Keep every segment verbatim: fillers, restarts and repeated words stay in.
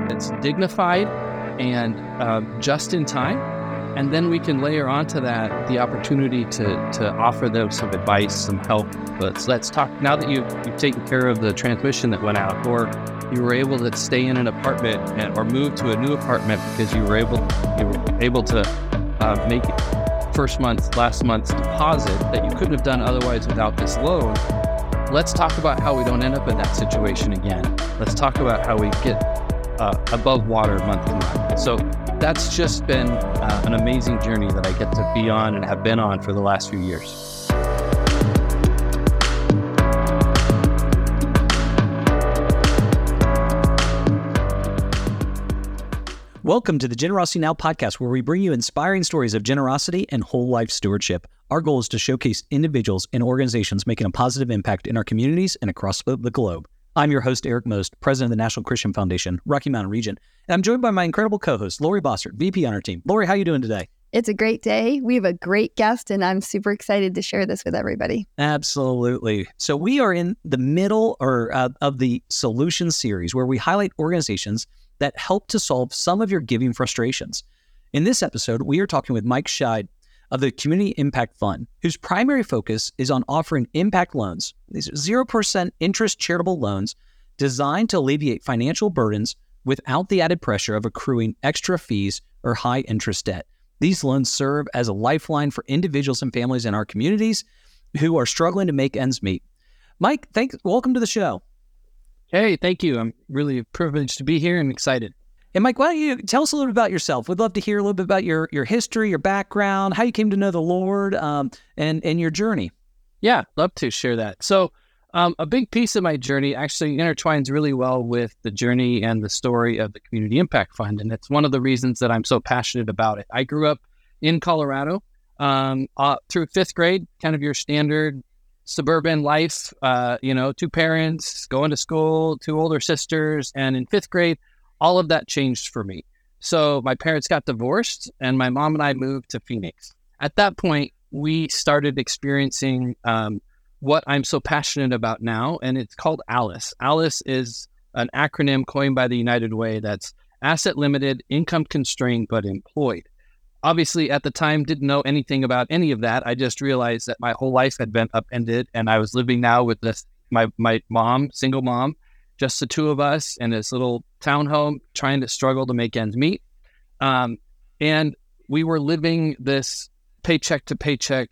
that's dignified and um, just in time. And then we can layer onto that the opportunity to to offer them some advice, some help. Let's let's talk now that you've, you've taken care of the transmission that went out, or you were able to stay in an apartment and, or move to a new apartment because you were able you were able to uh, make first month, last month's deposit that you couldn't have done otherwise without this loan. Let's talk about how we don't end up in that situation again. Let's talk about how we get uh, above water month to month. So that's just been uh, an amazing journey that I get to be on and have been on for the last few years. Welcome to the Generosity Now podcast, where we bring you inspiring stories of generosity and whole life stewardship. Our goal is to showcase individuals and organizations making a positive impact in our communities and across the globe. I'm your host, Eric Most, president of the National Christian Foundation, Rocky Mountain Region, and I'm joined by my incredible co-host, Lori Bossert, V P on our team. Lori, how are you doing today? It's a great day. We have a great guest, and I'm super excited to share this with everybody. Absolutely. So we are in the middle or uh, of the Solutions series, where we highlight organizations that help to solve some of your giving frustrations. In this episode, we are talking with Mike Scheid of the Community Impact Fund, whose primary focus is on offering impact loans. These are zero percent interest charitable loans designed to alleviate financial burdens without the added pressure of accruing extra fees or high interest debt. These loans serve as a lifeline for individuals and families in our communities who are struggling to make ends meet. Mike, thanks. Welcome to the show. Hey, thank you. I'm really privileged to be here and excited. And Mike, why don't you tell us a little bit about yourself? We'd love to hear a little bit about your your history, your background, how you came to know the Lord, um, and, and your journey. Yeah, love to share that. So um, a big piece of my journey actually intertwines really well with the journey and the story of the Community Impact Fund. And it's one of the reasons that I'm so passionate about it. I grew up in Colorado um, uh, through fifth grade, kind of your standard suburban life, uh, you know, two parents, going to school, two older sisters. And in fifth grade, all of that changed for me. So my parents got divorced and my mom and I moved to Phoenix. At that point, we started experiencing um, what I'm so passionate about now, and it's called ALICE. ALICE is an acronym coined by the United Way that's asset limited, income constrained, but employed. Obviously, at the time, didn't know anything about any of that. I just realized that my whole life had been upended, and I was living now with this my my mom, single mom, just the two of us in this little townhome, trying to struggle to make ends meet. Um, and we were living this paycheck to paycheck,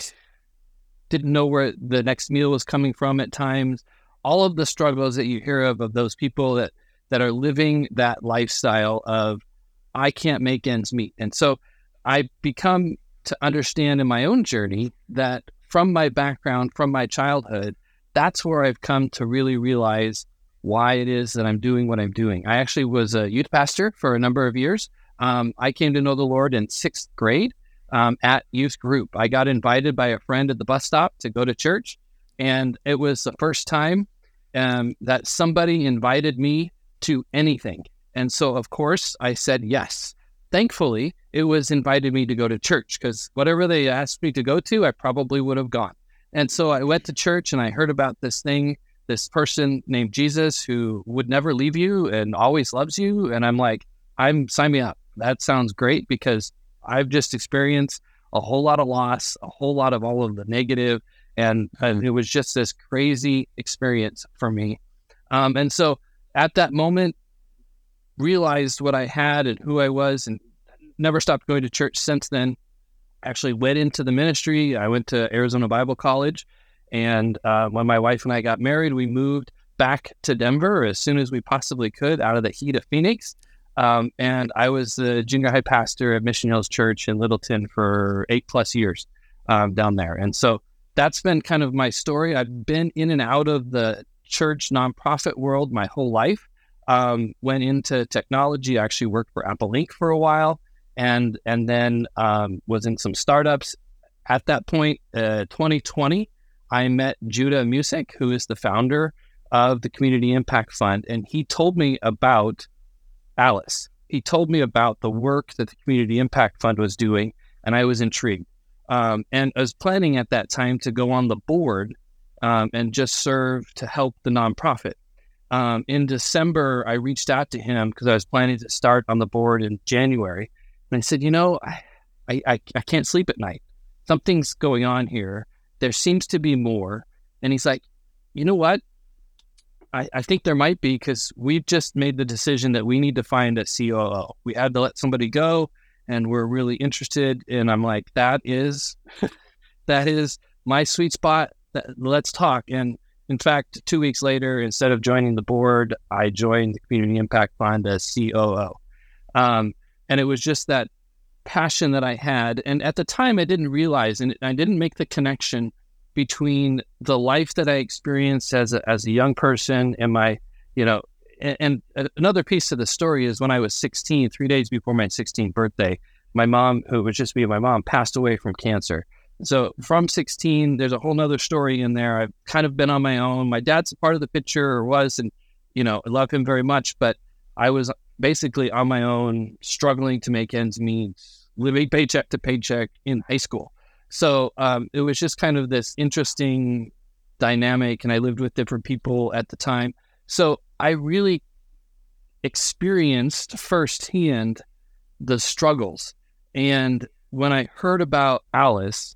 didn't know where the next meal was coming from at times. All of the struggles that you hear of, of those people that, that are living that lifestyle of, I can't make ends meet. And so I become to understand in my own journey that from my background, from my childhood, that's where I've come to really realize why it is that I'm doing what I'm doing. I actually was a youth pastor for a number of years. Um, I came to know the Lord in sixth grade um, at youth group. I got invited by a friend at the bus stop to go to church. And it was the first time um, that somebody invited me to anything. And so, of course, I said yes. Thankfully, it was invited me to go to church because whatever they asked me to go to, I probably would have gone. And so I went to church and I heard about this thing, this person named Jesus who would never leave you and always loves you. And I'm like, I'm sign me up. That sounds great because I've just experienced a whole lot of loss, a whole lot of all of the negative, and, and it was just this crazy experience for me. Um, and so at that moment, realized what I had and who I was, and never stopped going to church since then. Actually went into the ministry. I went to Arizona Bible College. And uh, when my wife and I got married, we moved back to Denver as soon as we possibly could out of the heat of Phoenix. Um, and I was the junior high pastor at Mission Hills Church in Littleton for eight plus years um, down there. And so that's been kind of my story. I've been in and out of the church nonprofit world my whole life. Um, went into technology, actually worked for Apple Incorporated for a while, and and then um, was in some startups. At that point, uh, twenty twenty, I met Judah Music, who is the founder of the Community Impact Fund, and he told me about ALICE. He told me about the work that the Community Impact Fund was doing, and I was intrigued. Um, and I was planning at that time to go on the board um, and just serve to help the nonprofit. um, in December, I reached out to him because I was planning to start on the board in January. And I said, you know, I, I, I can't sleep at night. Something's going on here. There seems to be more. And he's like, you know what? I, I think there might be, because we've just made the decision that we need to find a C O O. We had to let somebody go, and we're really interested. And I'm like, that is, that is my sweet spot. Let's talk. And in fact, two weeks later, instead of joining the board, I joined the Community Impact Fund as C O O. Um, and it was just that passion that I had. And at the time, I didn't realize, and I didn't make the connection between the life that I experienced as a, as a young person and my, you know, and, and another piece of the story is when I was sixteen, three days before my sixteenth birthday, my mom, who was just me and my mom, passed away from cancer. So from sixteen, there's a whole nother story in there. I've kind of been on my own. My dad's a part of the picture, or was, and, you know, I love him very much, but I was basically on my own, struggling to make ends meet, living paycheck to paycheck in high school. So um, it was just kind of this interesting dynamic, and I lived with different people at the time. So I really experienced firsthand the struggles. And when I heard about Alice,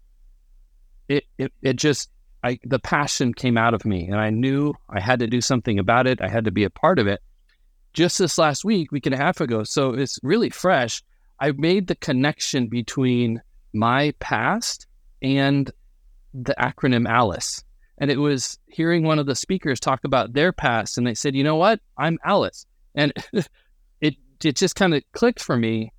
it, it, it just, I, the passion came out of me, and I knew I had to do something about it. I had to be a part of it. Just this last week, week and a half ago, so it's really fresh, I made the connection between my past and the acronym ALICE. And it was hearing one of the speakers talk about their past, and they said, you know what, I'm Alice. And it it just kind of clicked for me.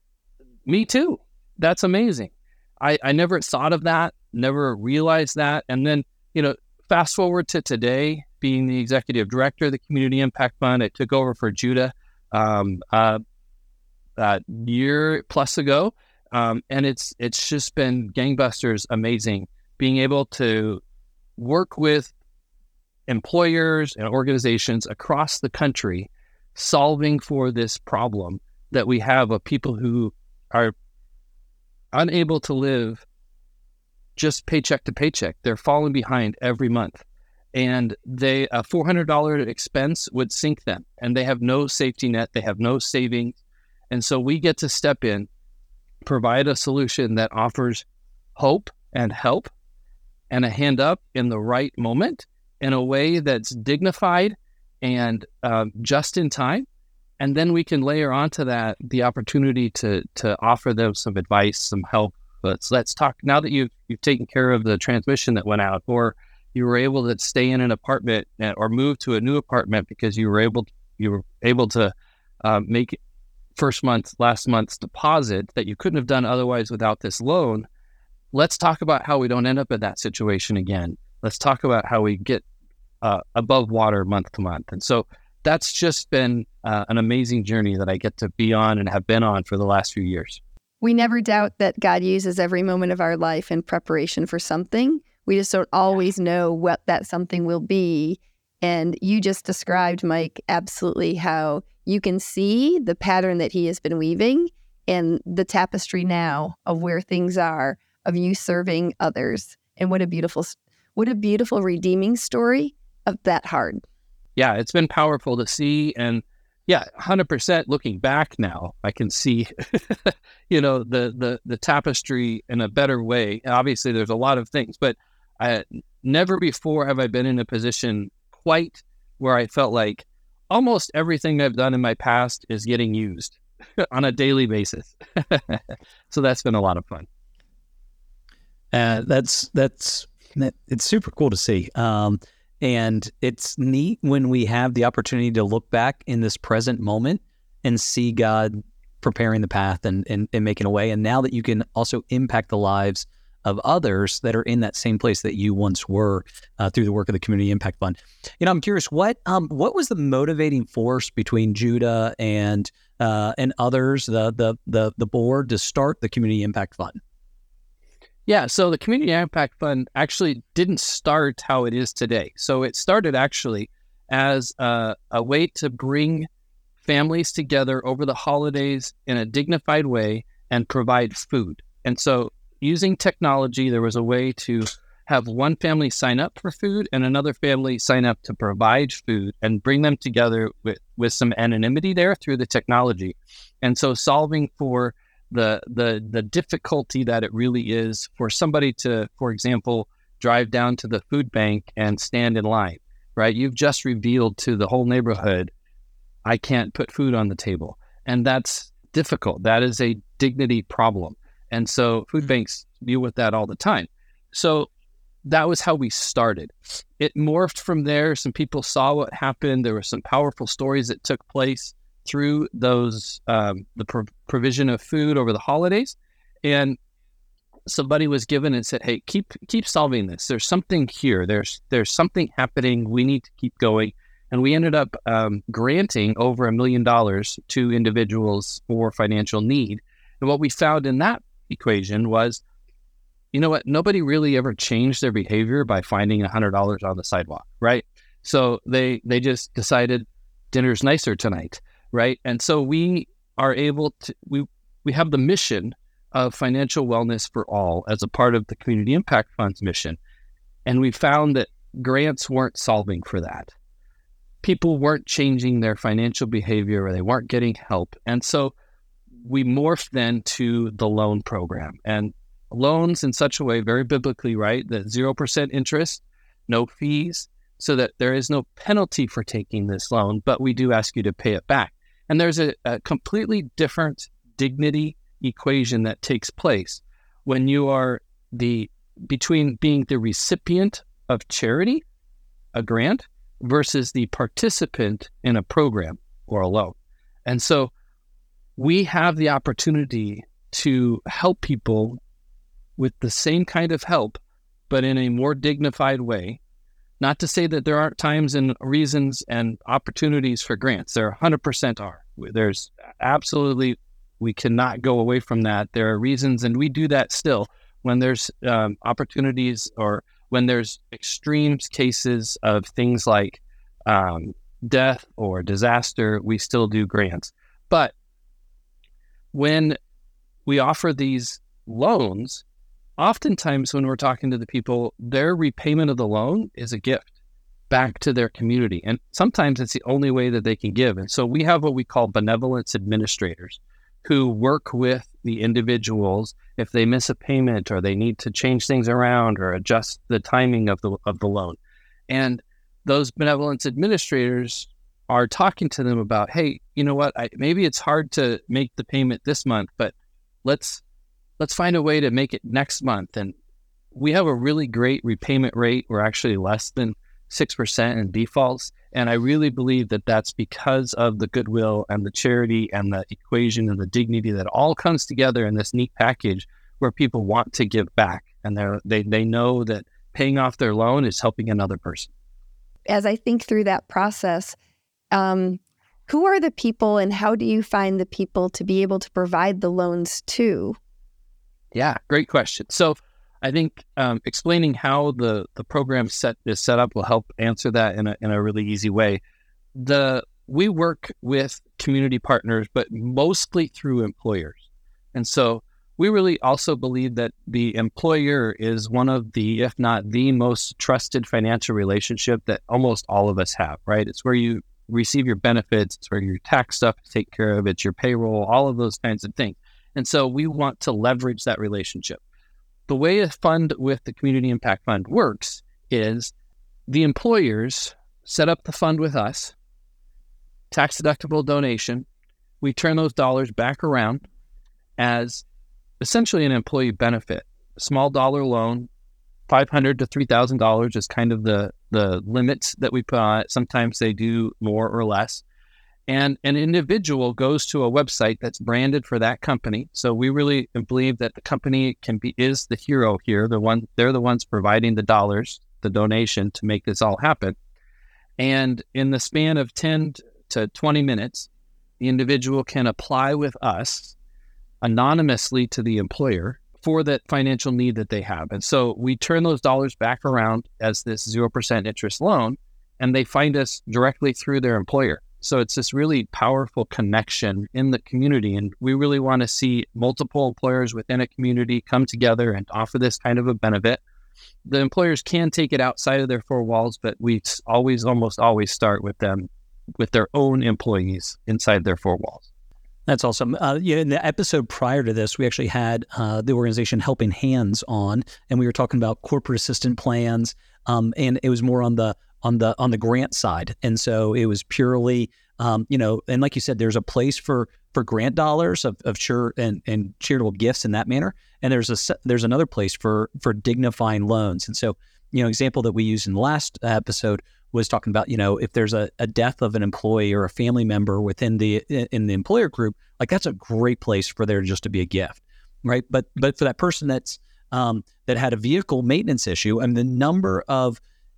Me too. That's amazing. I, I never thought of that, never realized that. And then, you know, fast forward to today, being the executive director of the Community Impact Fund, I took over for Judah um, uh, a year plus ago. Um, and it's it's just been gangbusters, amazing, being able to work with employers and organizations across the country, solving for this problem that we have of people who are unable to live just paycheck to paycheck. They're falling behind every month, and they a four hundred dollars expense would sink them, and they have no safety net. They have no savings. And so we get to step in, provide a solution that offers hope and help and a hand up in the right moment in a way that's dignified and um, just in time. And then we can layer onto that the opportunity to to offer them some advice, some help. Let's let's talk now that you've you've taken care of the transmission that went out, or you were able to stay in an apartment or move to a new apartment because you were able to, you were able to uh, make first month, last month's deposit that you couldn't have done otherwise without this loan. Let's talk about how we don't end up in that situation again. Let's talk about how we get uh, above water month to month. And so that's just been uh, an amazing journey that I get to be on and have been on for the last few years. We never doubt that God uses every moment of our life in preparation for something. We just don't always know what that something will be. And you just described, Mike, absolutely how you can see the pattern that he has been weaving and the tapestry now of where things are, of you serving others. And what a beautiful, what a beautiful redeeming story of that heart. Yeah, it's been powerful to see. And yeah, one hundred percent looking back now, I can see, you know, the, the, the tapestry in a better way. Obviously, there's a lot of things, but I, never before have I been in a position quite where I felt like almost everything I've done in my past is getting used on a daily basis. So that's been a lot of fun. Uh, that's, that's, it's super cool to see. Um, and it's neat when we have the opportunity to look back in this present moment and see God preparing the path and, and, and making a way. And now that you can also impact the lives of others that are in that same place that you once were uh, through the work of the Community Impact Fund. You know, I'm curious, what um, what was the motivating force between Judah and uh, and others, the, the the the board, to start the Community Impact Fund? Yeah, so the Community Impact Fund actually didn't start how it is today. So it started actually as a, a way to bring families together over the holidays in a dignified way and provide food. And so using technology, there was a way to have one family sign up for food and another family sign up to provide food, and bring them together with, with some anonymity there through the technology. And so solving for the the the difficulty that it really is for somebody to, for example, drive down to the food bank and stand in line, right? You've just revealed to the whole neighborhood, I can't put food on the table. And that's difficult. That is a dignity problem. And so food banks deal with that all the time. So that was how we started. It morphed from there. Some people saw what happened. There were some powerful stories that took place through those, um, the pro- provision of food over the holidays. And somebody was given and said, hey, keep keep solving this. There's something here. There's there's something happening. We need to keep going. And we ended up um, granting over a million dollars to individuals for financial need. And what we found in that equation was, you know what? Nobody really ever changed their behavior by finding one hundred dollars on the sidewalk, right? So they they just decided dinner's nicer tonight, right? And so we are able to, we we have the mission of financial wellness for all as a part of the Community Impact Fund's mission. And we found that grants weren't solving for that. People weren't changing their financial behavior, or they weren't getting help. And so we morphed then to the loan program, and loans in such a way, very biblically, right, that zero percent interest, no fees, so that there is no penalty for taking this loan, but we do ask you to pay it back. And there's a, a completely different dignity equation that takes place when you are the between being the recipient of charity, a grant, versus the participant in a program or a loan. And so we have the opportunity to help people with the same kind of help, but in a more dignified way. Not to say that there aren't times and reasons and opportunities for grants. There one hundred percent are. There's absolutely, we cannot go away from that. There are reasons, and we do that still when there's um, opportunities, or when there's extreme cases of things like um, death or disaster, we still do grants. But when we offer these loans, oftentimes when we're talking to the people, their repayment of the loan is a gift back to their community. And sometimes it's the only way that they can give. And so we have what we call benevolence administrators who work with the individuals if they miss a payment, or they need to change things around or adjust the timing of the of the loan. And those benevolence administrators are talking to them about, hey, you know what, I, maybe it's hard to make the payment this month, but let's let's find a way to make it next month. And we have a really great repayment rate. We're actually less than six percent in defaults. And I really believe that that's because of the goodwill and the charity and the equation and the dignity that all comes together in this neat package where people want to give back. And they're, they they know that paying off their loan is helping another person. As I think through that process, um, who are the people, and how do you find the people to be able to provide the loans to? Yeah, great question. So I think um, explaining how the, the program set is set up will help answer that in a in a really easy way. The we work with community partners, but mostly through employers. And so we really also believe that the employer is one of the, if not the most trusted financial relationship that almost all of us have, right? It's where you receive your benefits, it's where your tax stuff is taken care of, it's your payroll, all of those kinds of things. And so we want to leverage that relationship. The way a fund with the Community Impact Fund works is the employers set up the fund with us, tax-deductible donation. We turn those dollars back around as essentially an employee benefit. A small dollar loan, five hundred dollars to three thousand dollars is kind of the, the limits that we put on it. Sometimes they do more or less. And an individual goes to a website that's branded for that company. So we really believe that the company can be is the hero here. The one they're the ones providing the dollars, the donation to make this all happen. And in the span of ten to twenty minutes, the individual can apply with us anonymously to the employer for that financial need that they have. And so we turn those dollars back around as this zero percent interest loan, and they find us directly through their employer. So it's this really powerful connection in the community. And we really want to see multiple employers within a community come together and offer this kind of a benefit. the employers can take it outside of their four walls, but we always, almost always start with them, with their own employees inside their four walls. That's awesome. Uh, yeah, in the episode prior to this, we actually had uh, the organization Helping Hands on, and we were talking about corporate assistant plans, um, and it was more on the on the on the grant side, and so it was purely, um, you know, and like you said, there's a place for for grant dollars of of sure and and charitable gifts in that manner, and there's a there's another place for for dignifying loans, and so you know, example that we used in the last episode was talking about, you know, if there's a, a death of an employee or a family member within the in the employer group, like that's a great place for there just to be a gift, right? But but for that person that's um, that had a vehicle maintenance issue, and the number of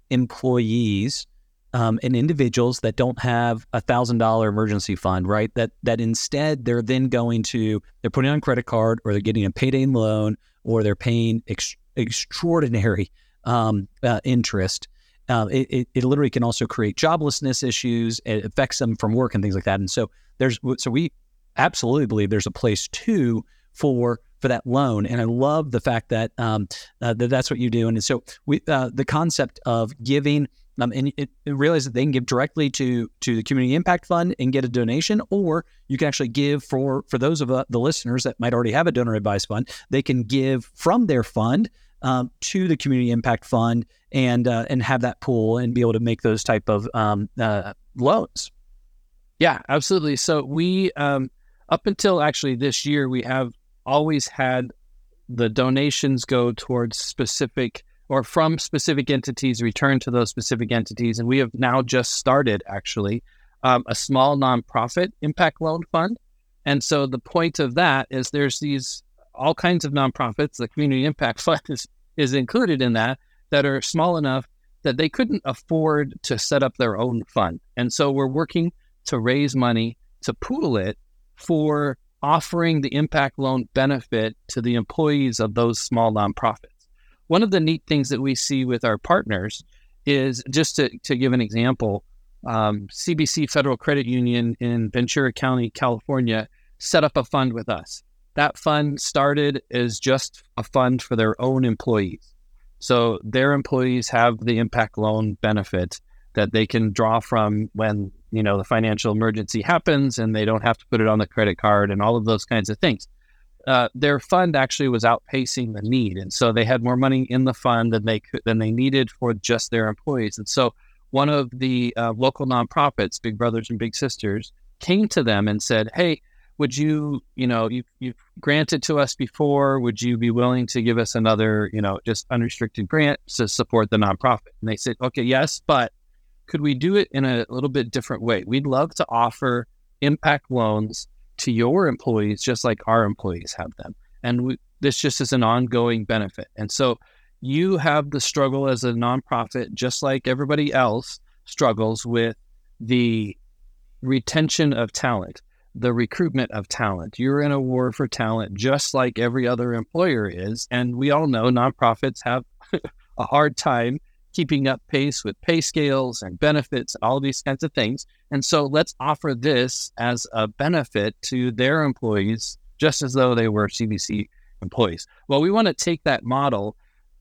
employees um, and individuals that don't have a thousand dollar emergency fund, right? That that instead they're then going to they're putting on a credit card, or they're getting a payday loan, or they're paying ex- extraordinary um, uh, interest. Uh, it, it, it literally can also create joblessness issues. It affects them from work and things like that. And so there's, so we absolutely believe there's a place too for for that loan. And I love the fact that um, uh, that that's what you do. And so we uh, the concept of giving, um, and it, it realize that they can give directly to to the Community Impact Fund and get a donation, or you can actually give for for those of uh, the listeners that might already have a donor advised fund. They can give from their fund Um, to the Community Impact Fund and uh, and have that pool and be able to make those type of um, uh, loans. Yeah, absolutely. So we, um, up until actually this year, we have always had the donations go towards specific or from specific entities, return to those specific entities. And we have now just started actually um, a small nonprofit impact loan fund. And so the point of that is there's these all kinds of nonprofits, the Community Impact Fund is, is included in that, that are small enough that they couldn't afford to set up their own fund. And so we're working to raise money to pool it for offering the impact loan benefit to the employees of those small nonprofits. One of the neat things that we see with our partners is, just to, to give an example, um, C B C Federal Credit Union in Ventura County, California, set up a fund with us. That fund started as just a fund for their own employees. So their employees have the impact loan benefit that they can draw from when, you know, the financial emergency happens, and they don't have to put it on the credit card and all of those kinds of things. Uh, their fund actually was outpacing the need. And so they had more money in the fund than they could, than they needed for just their employees. And so one of the uh, local nonprofits, Big Brothers and Big Sisters, came to them and said, hey, would you, you know, you've, you've granted to us before, would you be willing to give us another, you know, just unrestricted grant to support the nonprofit? And they said, okay, yes, but could we do it in a little bit different way? We'd love to offer impact loans to your employees, just like our employees have them. And we, this just is an ongoing benefit. And so you have the struggle as a nonprofit, just like everybody else struggles with the retention of talent, the recruitment of talent. You're in a war for talent, just like every other employer is. And we all know nonprofits have a hard time keeping up pace with pay scales and benefits, all these kinds of things. And so let's offer this as a benefit to their employees, just as though they were C B C employees. Well, we want to take that model,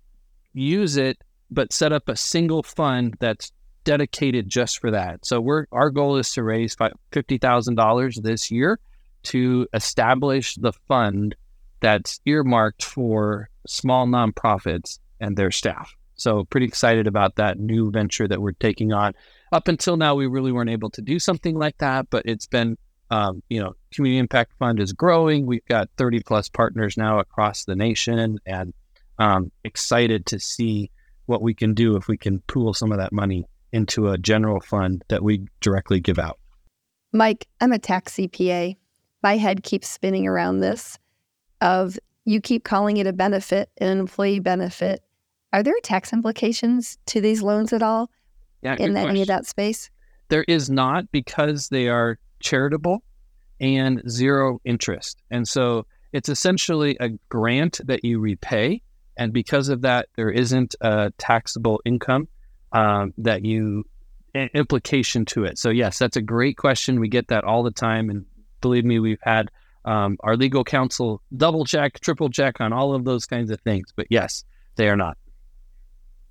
use it, but set up a single fund that's dedicated just for that. So we're our goal is to raise fifty thousand dollars this year to establish the fund that's earmarked for small nonprofits and their staff. So pretty excited about that new venture that we're taking on. Up until now, we really weren't able to do something like that, but it's been, um, you know, Community Impact Fund is growing. We've got thirty plus partners now across the nation, and um, excited to see what we can do if we can pool some of that money into a general fund that we directly give out. Mike, I'm a tax C P A. My head keeps spinning around this of you keep calling it a benefit, an employee benefit. Are there tax implications to these loans at all Yeah, in any question. of that space? There is not, because they are charitable and zero interest. And so it's essentially a grant that you repay. And because of that, there isn't a taxable income um, that you implication to it. So yes, that's a great question. We get that all the time. And believe me, we've had um, our legal counsel double check, triple check on all of those kinds of things. But yes, they are not.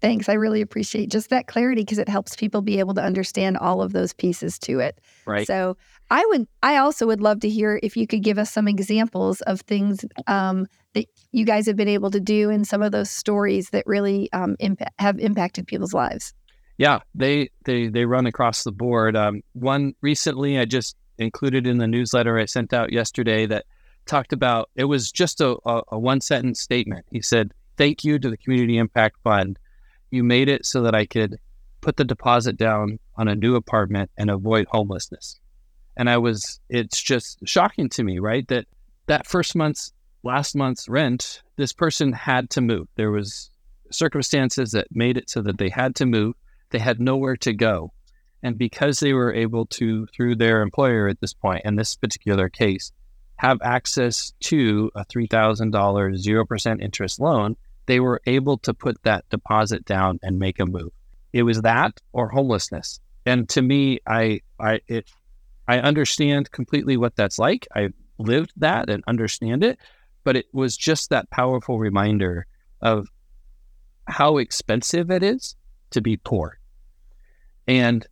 Thanks. I really appreciate just that clarity because it helps people be able to understand all of those pieces to it. Right. So I would, I also would love to hear if you could give us some examples of things um, that you guys have been able to do and some of those stories that really um, impa- have impacted people's lives. Yeah, they they they run across the board. Um, one recently I just included in the newsletter I sent out yesterday that talked about, it was just a, a, a one sentence statement. He said, "Thank you to the Community Impact Fund. You made it so that I could put the deposit down on a new apartment and avoid homelessness." And I was, it's just shocking to me, right? That that first month's, last month's rent, this person had to move. There was circumstances that made it so that they had to move. They had nowhere to go. And because they were able to, through their employer at this point, in this particular case, have access to a three thousand dollars zero percent interest loan, they were able to put that deposit down and make a move. It was that or homelessness. And to me, I I it I understand completely what that's like. I lived that and understand it, but it was just that powerful reminder of how expensive it is to be poor. And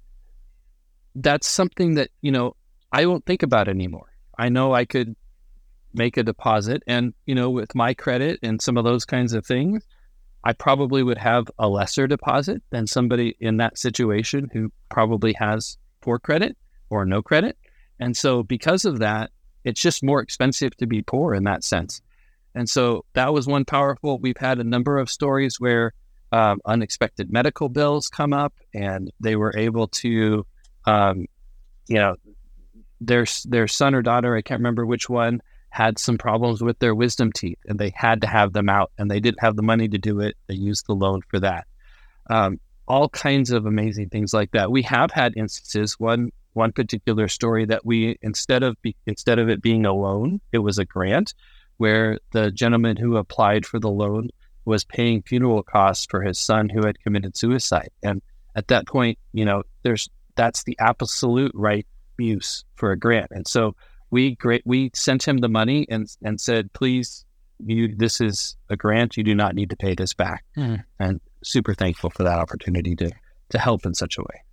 that's something that, you know, I won't think about anymore. I know I could make a deposit and, you know, with my credit and some of those kinds of things, I probably would have a lesser deposit than somebody in that situation who probably has poor credit or no credit. And so because of that, it's just more expensive to be poor in that sense. And so that was one powerful. We've had a number of stories where um, unexpected medical bills come up and they were able to, um, you know, their, their son or daughter, I can't remember which one, had some problems with their wisdom teeth and they had to have them out and they didn't have the money to do it. They used the loan for that. Um, all kinds of amazing things like that. We have had instances, one one particular story that we, instead of be, instead of it being a loan, it was a grant where the gentleman who applied for the loan was paying funeral costs for his son who had committed suicide. And at that point, you know, there's that's the absolute right use for a grant. And so we great we sent him the money and and said, please, you this is a grant. You do not need to pay this back. Mm. And super thankful for that opportunity to to help in such a way.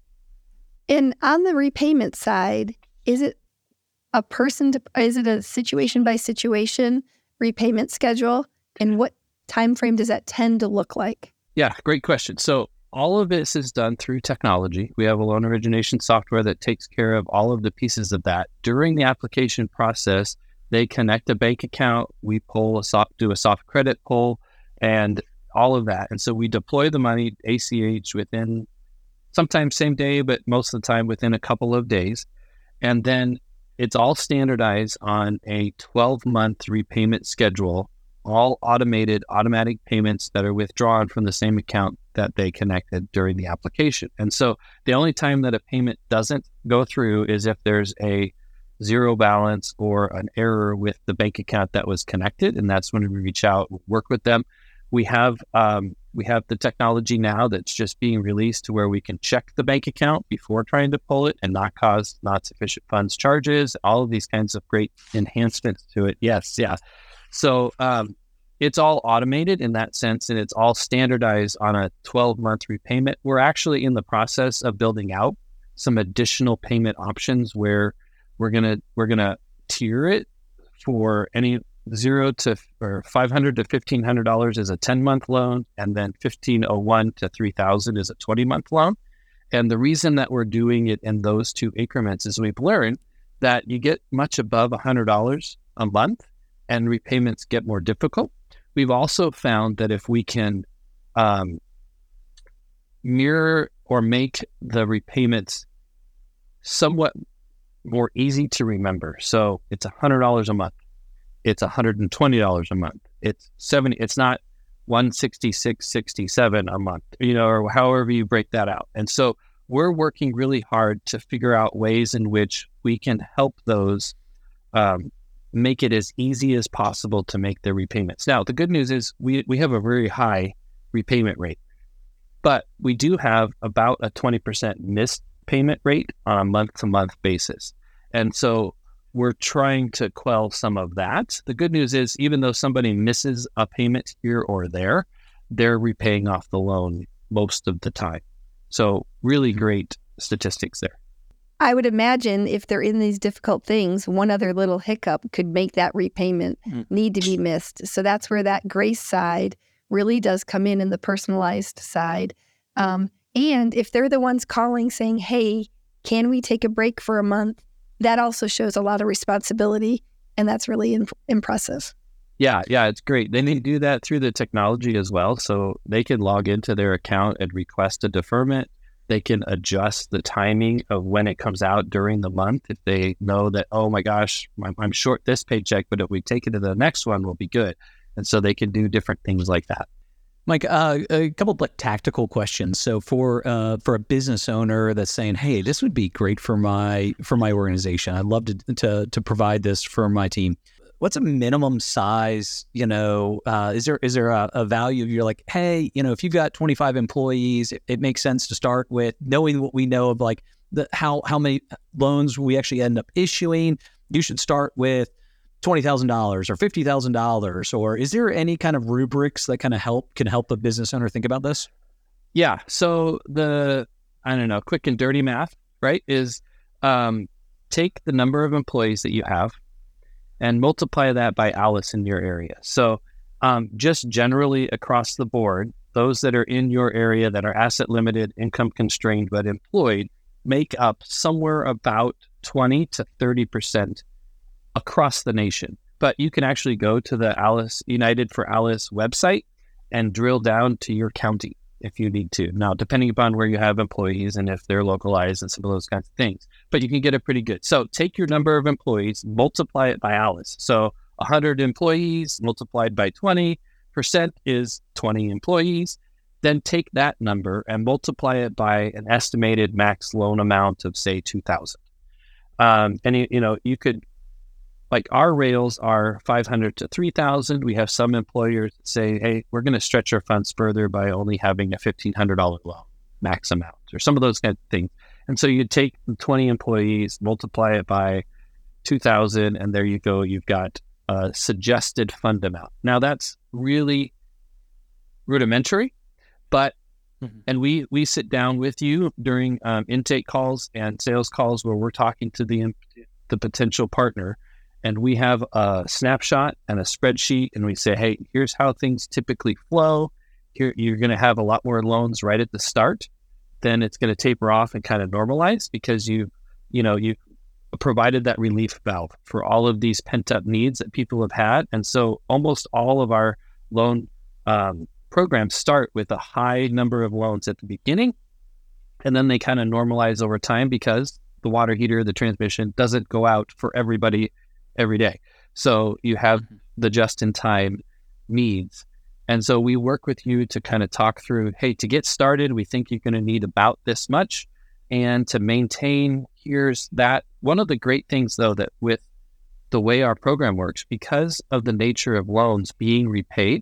And on the repayment side, is it a person to, is it a situation by situation repayment schedule? And what time frame does that tend to look like? Yeah, great question. So all of this is done through technology. We have a loan origination software that takes care of all of the pieces of that. During the application process, they connect a bank account. We pull a soft, do a soft credit pull and all of that. And so we deploy the money A C H within sometimes same day, but most of the time within a couple of days. And then it's all standardized on a twelve month repayment schedule, all automated, automatic payments that are withdrawn from the same account that they connected during the application. And so the only time that a payment doesn't go through is if there's a zero balance or an error with the bank account that was connected. And that's when we reach out, work with them. We have um, we have the technology now that's just being released to where we can check the bank account before trying to pull it and not cause not sufficient funds charges, all of these kinds of great enhancements to it. Yes, yeah. So um, it's all automated in that sense, and it's all standardized on a twelve month repayment. We're actually in the process of building out some additional payment options where we're gonna we're gonna tier it for any zero to or five hundred to fifteen hundred dollars is a ten month loan, and then fifteen oh one to three thousand is a twenty month loan. And the reason that we're doing it in those two increments is we've learned that you get much above a hundred dollars a month, and repayments get more difficult. We've also found that if we can um, mirror or make the repayments somewhat more easy to remember, so it's a hundred dollars a month. It's one hundred twenty dollars a month. It's seventy. It's not one hundred sixty-six dollars and sixty-seven cents a month, you know, or however you break that out. And so we're working really hard to figure out ways in which we can help those um, make it as easy as possible to make their repayments. Now, the good news is we we have a very high repayment rate, but we do have about a twenty percent missed payment rate on a month-to-month basis. And so we're trying to quell some of that. The good news is, even though somebody misses a payment here or there, they're repaying off the loan most of the time. So really great statistics there. I would imagine if they're in these difficult things, one other little hiccup could make that repayment mm. need to be missed. So that's where that grace side really does come in, in the personalized side. Um, and if they're the ones calling saying, hey, can we take a break for a month? That also shows a lot of responsibility, and that's really imp- impressive. Yeah, yeah, it's great. They need to do that through the technology as well. So they can log into their account and request a deferment. They can adjust the timing of when it comes out during the month. If they know that, oh my gosh, I'm, I'm short this paycheck, but if we take it to the next one, we'll be good. And so they can do different things like that. Mike, uh, a couple of like tactical questions. So for uh, for a business owner that's saying, "Hey, this would be great for my for my organization. I'd love to to to provide this for my team." What's a minimum size? You know, uh, is there is there a, a value? You're like, hey, you know, if you've got twenty-five employees, it, it makes sense to start with knowing what we know of like the how how many loans we actually end up issuing. You should start with twenty thousand dollars or fifty thousand dollars, or is there any kind of rubrics that kind of help can help a business owner think about this? Yeah. So the, I don't know, quick and dirty math, right, is um, take the number of employees that you have and multiply that by ALIS in your area. So um, just generally across the board, those that are in your area that are asset limited, income constrained, but employed make up somewhere about twenty to thirty percent across the nation. But you can actually go to the ALIS United for ALIS website and drill down to your county if you need to. Now, depending upon where you have employees and if they're localized and some of those kinds of things, but you can get it pretty good. So take your number of employees, multiply it by ALIS. So one hundred employees multiplied by twenty percent is twenty employees. Then take that number and multiply it by an estimated max loan amount of, say, two thousand. Um, and, you, you know, you could, like our rails are five hundred to three thousand. We have some employers that say, hey, we're going to stretch our funds further by only having a fifteen hundred dollars loan max amount, or some of those kind of things. And so you take the twenty employees, multiply it by two thousand, and there you go. You've got a suggested fund amount. Now that's really rudimentary, but mm-hmm. and we we sit down with you during um, intake calls and sales calls where we're talking to the the potential partner. And we have a snapshot and a spreadsheet, and we say, hey, here's how things typically flow. Here, you're going to have a lot more loans right at the start. Then it's going to taper off and kind of normalize because you, you know, you provided that relief valve for all of these pent-up needs that people have had. And so almost all of our loan um, programs start with a high number of loans at the beginning, and then they kind of normalize over time because the water heater, the transmission doesn't go out for everybody every day. So you have the just-in-time needs. And so we work with you to kind of talk through, hey, to get started, we think you're going to need about this much. And to maintain, here's that. One of the great things, though, that with the way our program works, because of the nature of loans being repaid,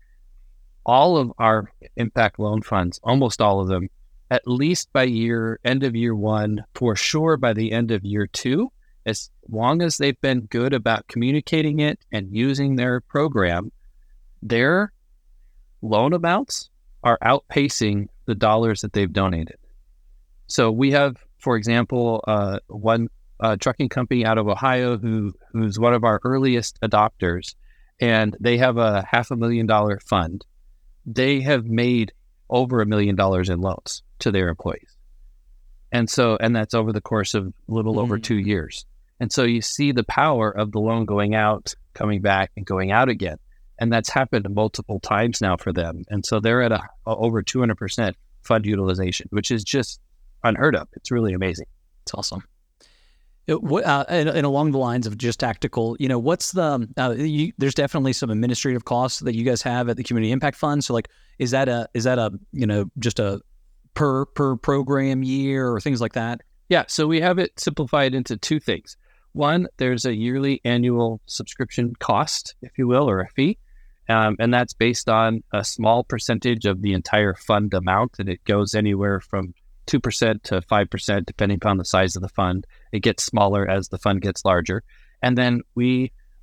all of our impact loan funds, almost all of them, at least by year, end of year one, for sure by the end of year two, as long as they've been good about communicating it and using their program, their loan amounts are outpacing the dollars that they've donated. So we have, for example, uh, one uh, trucking company out of Ohio who who's one of our earliest adopters, and they have a half a million dollar fund. They have made over a million dollars in loans to their employees. And so, and that's over the course of a little mm-hmm. over two years. And so you see the power of the loan going out, coming back, and going out again. And that's happened multiple times now for them. And so they're at a, a over two hundred percent fund utilization, which is just unheard of. It's really amazing. It's awesome. It, what, uh, and, and along the lines of just tactical, you know, what's the, uh, you, there's definitely some administrative costs that you guys have at the Community Impact Fund. So like, is that a, is that a, you know, just a per, per program year or things like that? Yeah. So we have it simplified into two things. One, there's a yearly annual subscription cost, if you will, or a fee. Um, and that's based on a small percentage of the entire fund amount. And it goes anywhere from two percent to five percent, depending upon the size of the fund. It gets smaller as the fund gets larger. And then we um,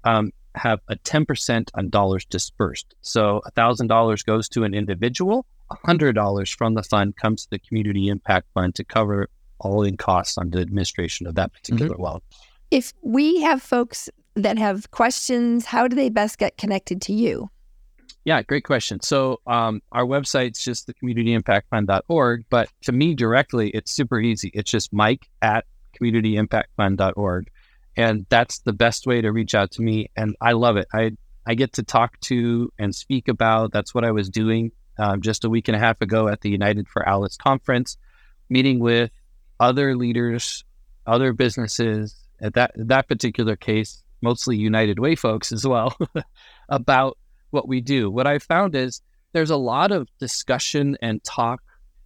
have a ten percent on dollars dispersed. So one thousand dollars goes to an individual, one hundred dollars from the fund comes to the Community Impact Fund to cover all in costs on the administration of that particular mm-hmm. loan. If we have folks that have questions, how do they best get connected to you? Yeah, great question. So um, our website's just the community impact fund dot org, but to me directly, it's super easy. It's just Mike at community impact fund dot org. And that's the best way to reach out to me. And I love it. I, I get to talk to and speak about, that's what I was doing um, just a week and a half ago at the United for Alice conference, meeting with other leaders, other businesses, at that, that particular case, mostly United Way folks as well, about what we do. What I found is there's a lot of discussion and talk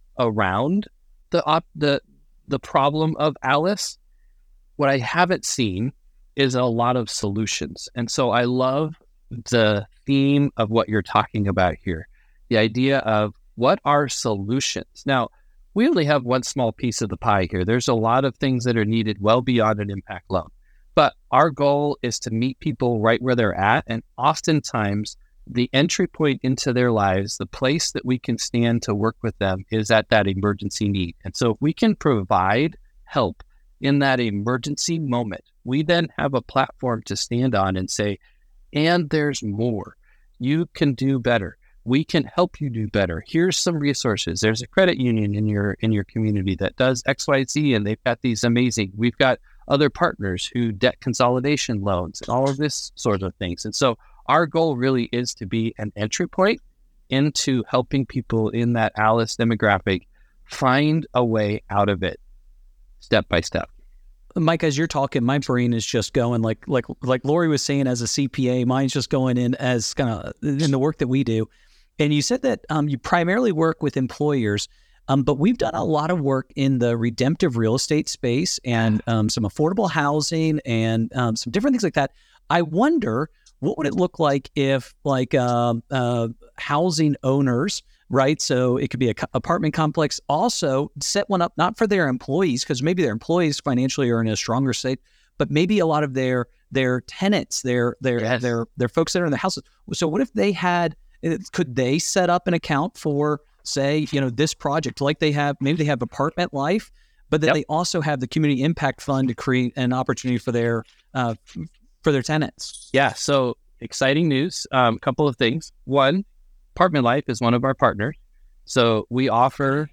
around the op- the the problem of Alice. What I haven't seen is a lot of solutions. And so I love the theme of what you're talking about here. The idea of what are solutions? Now, we only have one small piece of the pie here. There's a lot of things that are needed well beyond an impact loan. But our goal is to meet people right where they're at. And oftentimes, the entry point into their lives, the place that we can stand to work with them is at that emergency need. And so if we can provide help in that emergency moment, we then have a platform to stand on and say, and there's more. You can do better. We can help you do better. Here's some resources. There's a credit union in your in your community that does X Y Z, and they've got these amazing, we've got other partners who debt consolidation loans and all of this sort of things. And so our goal really is to be an entry point into helping people in that Alice demographic find a way out of it step by step. Mike, as you're talking, my brain is just going like like like Lori was saying as a C P A, mine's just going in as kind of in the work that we do. And you said that um, you primarily work with employers, um, but we've done a lot of work in the redemptive real estate space and um, some affordable housing and um, some different things like that. I wonder, what would it look like if like uh, uh, housing owners, right? So it could be an co- apartment complex, also set one up, not for their employees, because maybe their employees financially are in a stronger state, but maybe a lot of their their tenants, their their yes. their their folks that are in the houses. So what if they had, could they set up an account for, say, you know, this project, like they have, maybe they have Apartment Life, but then yep. they also have the Community Impact Fund to create an opportunity for their uh, for their tenants. Yeah. So exciting news. A um, couple of things. One, Apartment Life is one of our partners. So we offer,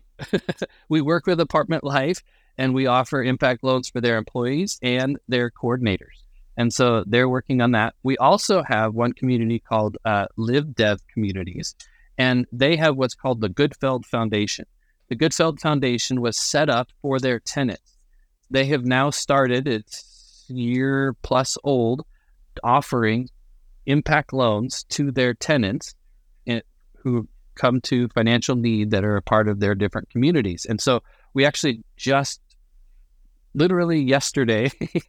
we work with Apartment Life and we offer impact loans for their employees and their coordinators. And so they're working on that. We also have one community called uh, Live Dev Communities, and they have what's called the Goodfeld Foundation. The Goodfeld Foundation was set up for their tenants. They have now started, it's a year plus old, offering impact loans to their tenants in, who come to financial need that are a part of their different communities. And so we actually just literally yesterday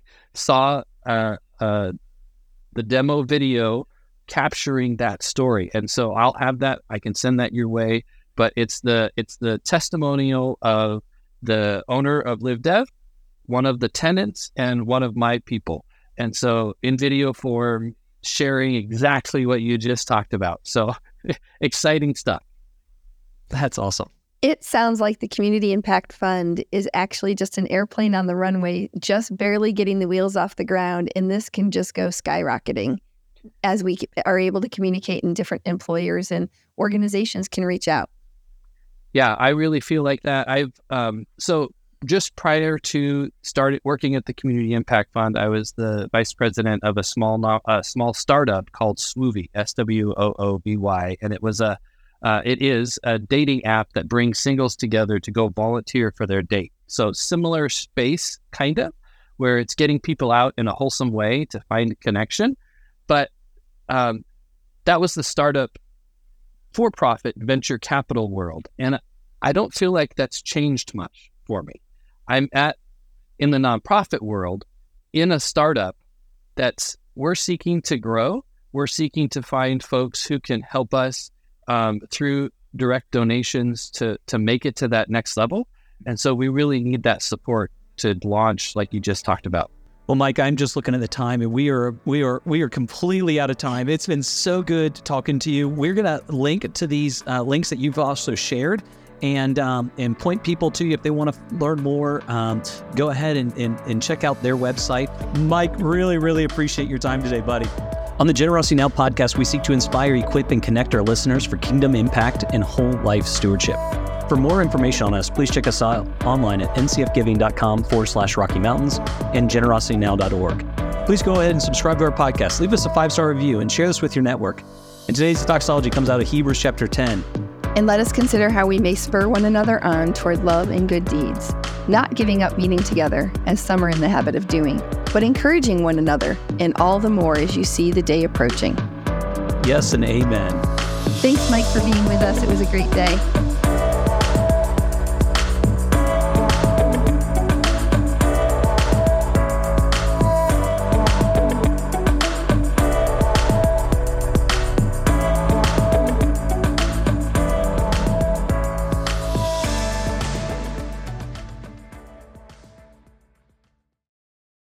saw uh, uh, the demo video capturing that story. And so I'll have that, I can send that your way, but it's the it's the testimonial of the owner of Live Dev, one of the tenants, and one of my people. And so in video form, sharing exactly what you just talked about. So exciting stuff. That's awesome. It sounds like the Community Impact Fund is actually just an airplane on the runway, just barely getting the wheels off the ground. And this can just go skyrocketing as we are able to communicate and different employers and organizations can reach out. Yeah, I really feel like that. I've um, so just prior to started working at the Community Impact Fund, I was the vice president of a small no, a small startup called Swoovy, S W O O V Y, and it was a uh, it is a dating app that brings singles together to go volunteer for their date. So similar space, kind of, where it's getting people out in a wholesome way to find a connection. But um, that was the startup for-profit venture capital world, and I don't feel like that's changed much for me. I'm at, in the nonprofit world, in a startup that's, we're seeking to grow. We're seeking to find folks who can help us um, through direct donations to, to make it to that next level. And so we really need that support to launch like you just talked about. Well, Mike, I'm just looking at the time, and we are we are we are completely out of time. It's been so good talking to you. We're gonna link to these uh, links that you've also shared, and um, and point people to you if they want to learn more. Um, go ahead and, and and check out their website. Mike, really really appreciate your time today, buddy. On the Generosity Now podcast, we seek to inspire, equip, and connect our listeners for kingdom impact and whole life stewardship. For more information on us, please check us out online at ncfgiving.com forward slash Rocky Mountains and generositynow dot org. Please go ahead and subscribe to our podcast. Leave us a five-star review and share this with your network. And today's doxology comes out of Hebrews chapter ten. And let us consider how we may spur one another on toward love and good deeds, not giving up meeting together, as some are in the habit of doing, but encouraging one another, and all the more as you see the day approaching. Yes and amen. Thanks, Mike, for being with us. It was a great day.